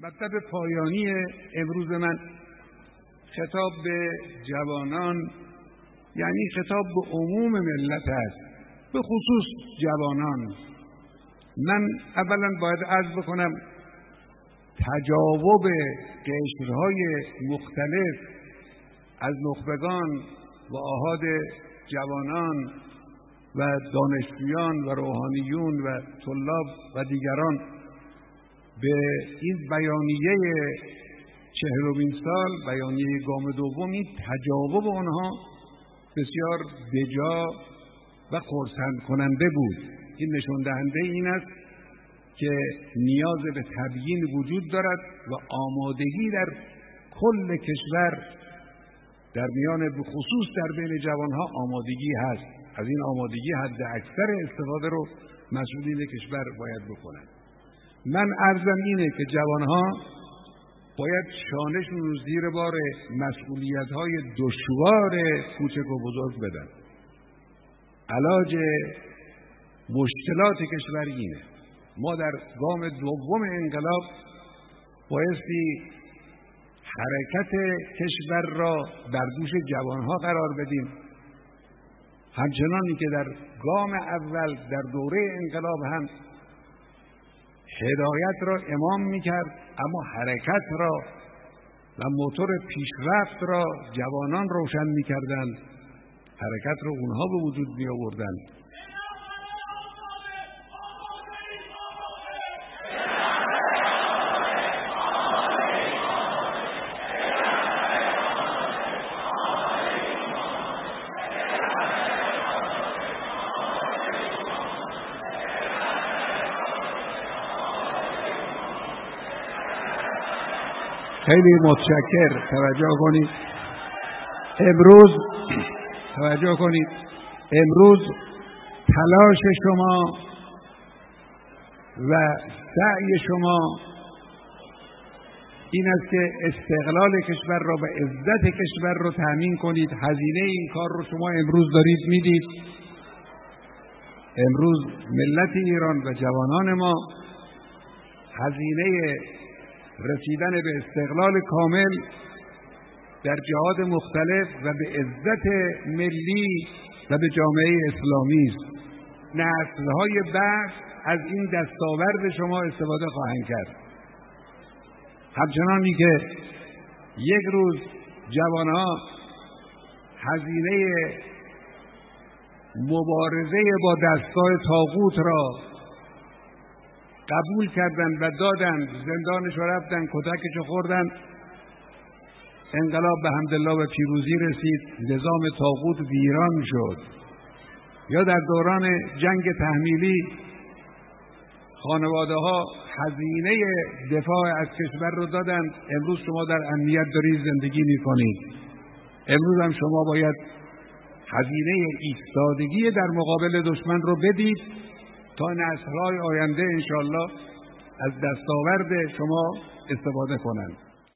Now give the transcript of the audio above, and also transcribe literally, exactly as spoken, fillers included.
مطلب پایانی امروز من خطاب به جوانان، یعنی خطاب به عموم ملت است، به خصوص جوانان. من اولا باید عرض بکنم تجاوب قشرهای مختلف از نخبگان و آحاد جوانان و دانشجویان و روحانیون و طلاب و دیگران به این بیانیه چهلمین سال، بیانیه گام دوم، این تجاوب آنها بسیار بجا و خرسند کننده بود. این نشان دهنده این است که نیاز به تبیین وجود دارد و آمادگی در کل کشور، در میان به خصوص در بین جوانها آمادگی هست. از این آمادگی حد اکثر استفاده رو مسئولین کشور باید بکنند. من عرضم اینه که جوانها باید شانشون رو زیر بار مسئولیت‌های دشوار کوچک و بزرگ بدن. علاج مشکلات کشور اینه. ما در گام دوم انقلاب بایستی حرکت کشور را در دوش جوانها قرار بدیم، همچنانی که در گام اول در دوره انقلاب هم هدایت را امام میکرد، اما حرکت را و موتور پیشرفت را جوانان روشن میکردند، حرکت را اونها به وجود می آوردند. خیلی متشکر. توجه کنید امروز توجه کنید امروز تلاش شما و سعی شما این است که استقلال کشور را و عزت کشور را تأمین کنید. هزینه این کار رو شما امروز دارید میدید. امروز ملت ایران و جوانان ما هزینه رسیدن به استقلال کامل در جهات مختلف و به عزت ملی و به جامعه اسلامی است. نسل‌های بعد از این دستاورد شما استفاده خواهند کرد. همچنانی که یک روز جوانها هزینه مبارزه با دستگاه طاغوت را قبول کردند و دادند، زندانش رو رفتند، کتکش رو خوردند، انقلاب به حمدالله به پیروزی رسید، نظام طاغوت ویران شد. یا در دوران جنگ تحمیلی خانواده ها هزینه دفاع از کشور رو دادند. امروز شما در امنیت دارید زندگی میکنید. امروز هم شما باید هزینه ایستادگی در مقابل دشمن رو بدید تا نسل‌های آینده انشالله از دستاورد شما استفاده کنند.